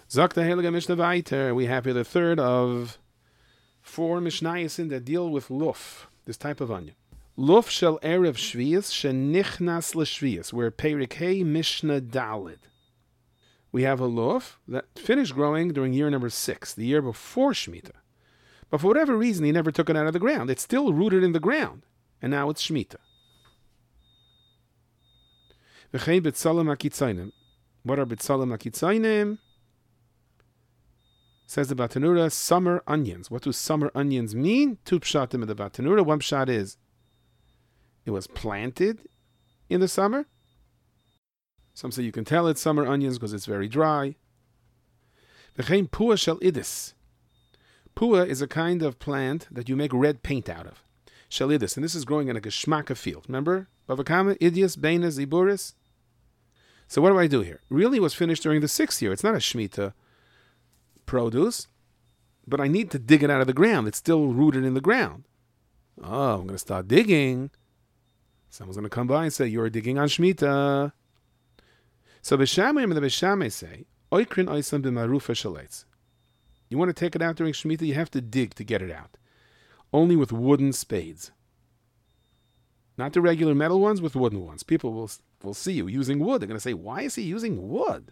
Zakta Heilige Mishnah Weiter. We have here the third of 4 Mishnayos that deal with luf, this type of onion. Luf shel erev shviyas shenichnas l'shviyas. We're Perik Hey Mishnah Dalid. We have a luf that finished growing during year number 6, the year before Shemitah. But for whatever reason, he never took it out of the ground. It's still rooted in the ground, and now it's Shemitah. V'chei b'tzalim hakitzainim. What are b'tzalim hakitzainim? Says the Batanura, summer onions. What do summer onions mean? 2 pshatim of the Batanura. 1 pshat is, it was planted in the summer. Some say you can tell it's summer onions because it's very dry. V'chein pua shel idis. Pua is a kind of plant that you make red paint out of. Shel idis. And this is growing in a geshmaka field. Remember? Bavakama, idias, beinas, ziburis. So what do I do here? Really it was finished during the 6th year. It's not a Shemitah produce, but I need to dig it out of the ground. It's still rooted in the ground. Oh, I'm going to start digging. Someone's going to come by and say, you're digging on Shemitah. So B'Shamay and the B'Shamay say, Oikrin oisam b'marufa shaletz. You want to take it out during Shemitah, you have to dig to get it out. Only with wooden spades. Not the regular metal ones, with wooden ones. People will see you using wood. They're going to say, why is he using wood?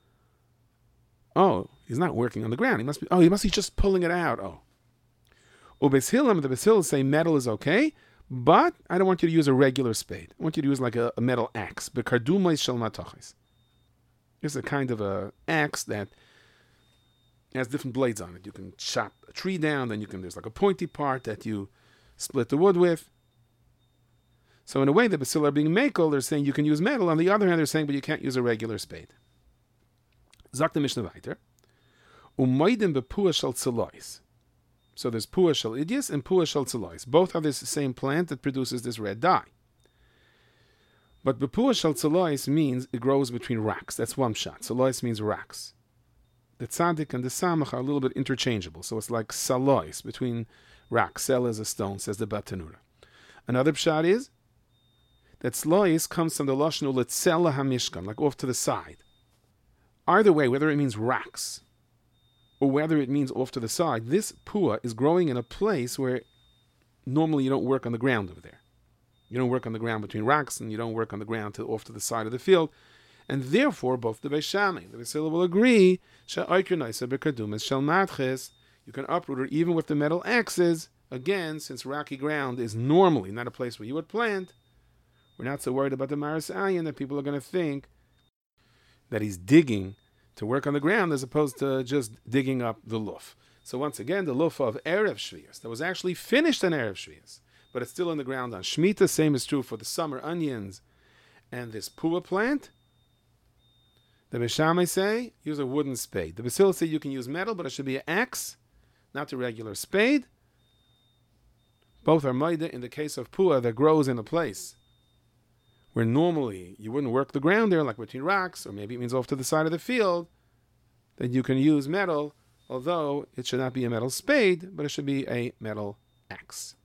Oh, he's not working on the ground. He must be just pulling it out. Oh. Ubeis Hillel, the Beis Hillel say metal is okay, but I don't want you to use a regular spade. I want you to use like a metal axe. Bekardumais shel matoches. It's a kind of a axe that has different blades on it. You can chop a tree down, then there's like a pointy part that you split the wood with. So in a way, the Beis Hillel are being makel. They're saying you can use metal. On the other hand, they're saying, but you can't use a regular spade. Sagt the Mishnah weiter. Umaydim bepua shel tzelois. So there's pua shel idias and pua shel tzelois. Both are this same plant that produces this red dye. But bepua shel tzelois means it grows between rocks. That's 1 pshat. Tzelois means rocks. The tzaddik and the samach are a little bit interchangeable. So it's like salois, between rocks. Sel is a stone, says the Batanura. Another pshat is that tzelois comes from the lashon uletzela hamishkan, like off to the side. Either way, whether it means rocks or whether it means off to the side, this pua is growing in a place where normally you don't work on the ground over there. You don't work on the ground between rocks, and you don't work on the ground off to the side of the field. And therefore, both the Beis Shammai and the Beis Hillel will agree, you can uproot it even with the metal axes. Again, since rocky ground is normally not a place where you would plant, we're not so worried about the Maras Ayin that people are going to think that he's digging to work on the ground as opposed to just digging up the luf. So once again, the luf of Erev Shviyas, that was actually finished on Erev Shviyas, but it's still in the ground on Shemitah. Same is true for the summer onions and this pua plant. The Beis Shammai say, use a wooden spade. The Beis Hillel say you can use metal, but it should be an axe, not a regular spade. Both are maida in the case of pua that grows in a place where normally you wouldn't work the ground there, like between rocks, or maybe it means off to the side of the field, that you can use metal, although it should not be a metal spade, but it should be a metal axe.